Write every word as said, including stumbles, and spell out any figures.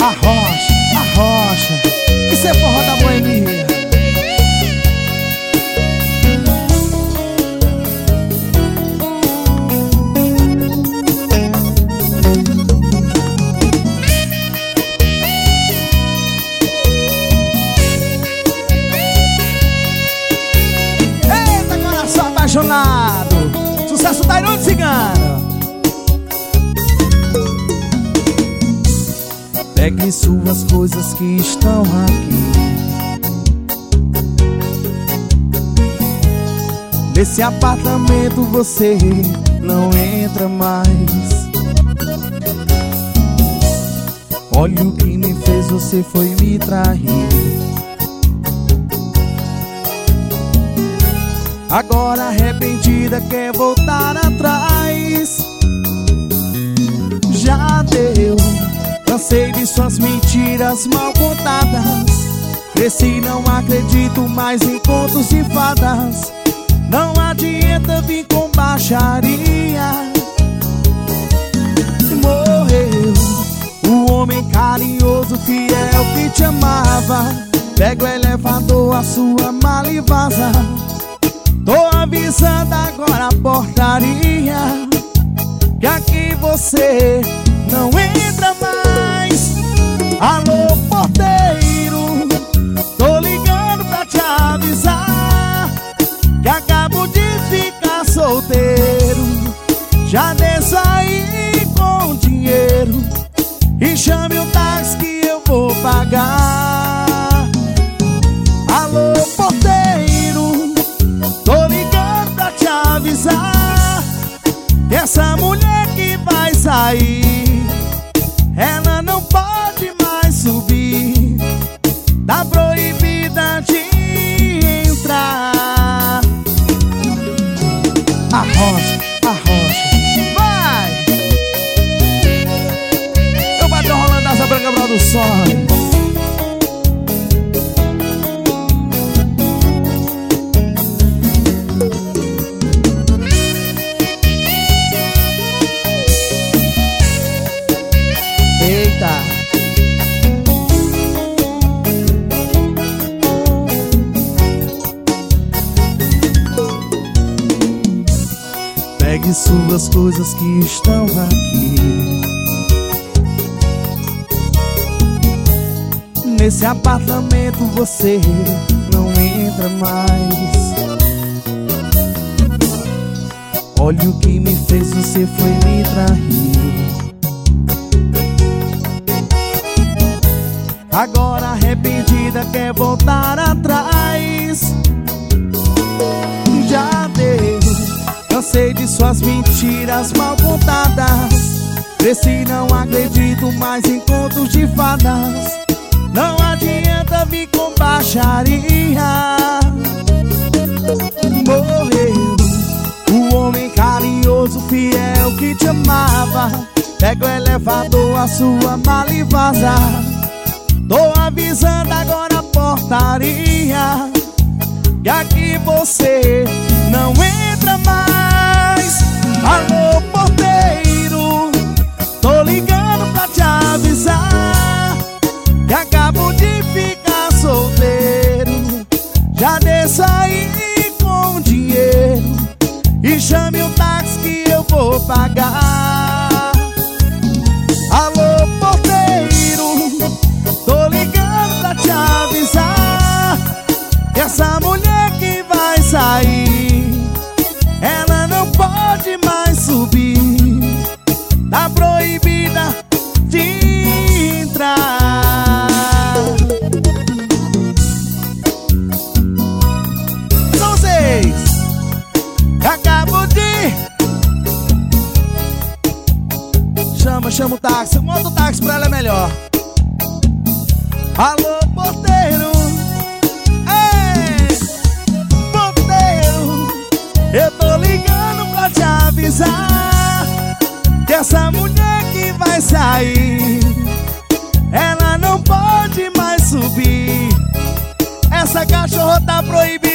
Arrocha, arrocha, isso é forró da boemia. Eita, coração apaixonado, sucesso Tairone Cigano. Pegue suas coisas que estão aqui. Nesse apartamento você não entra mais. Olha o que me fez, você foi me trair. Agora arrependida quer voltar atrás. Já deu, cansei de suas mentiras mal contadas. Cresci, não acredito mais em contos de fadas. Não adianta vir com baixaria. Morreu o homem carinhoso, fiel que te amava. Pega o elevador, a sua mala e vaza. Tô avisando agora a portaria, que aqui você não entra mais. Alô, porteiro, tô ligando pra te avisar que acabo de ficar solteiro. Já desça aí com dinheiro e chame o táxi que eu vou pagar. Alô, porteiro, tô ligando pra te avisar que essa mulher que vai sair, ela não pode mais subir. Tá proibida de entrar. Arrocha, arrocha, vai! Eu bato rolando essa branca produções. Pegue suas coisas que estão aqui. Nesse apartamento você não entra mais. Olha o que me fez, você foi me trair. Agora arrependida quer voltar atrás. Já deu, cansei de suas mentiras mal contadas. Cresci, não acredito mais em contos de fadas. Não adianta vir com baixaria. Morreu o homem carinhoso, fiel que te amava. Pega o elevador, a sua mala e vaza. Tô avisando agora a portaria, que aqui você não entra mais. Alô, porteiro, tô ligando pra te avisar que acabo de ficar solteiro. Já desça aí com dinheiro e chame o táxi que eu vou pagar. Alô, porteiro, tô ligando pra te avisar que essa mulher que vai sair, ela não pode mais subir. Tá proibida de entrar. São vocês que acabo de... Chama, chama o táxi, manda o táxi pra ela, é melhor. Alô, porteiro, ei, porteiro, eu tô ligando pra te avisar que essa mulher que vai sair, ela não pode mais subir. Essa cachorra tá proibida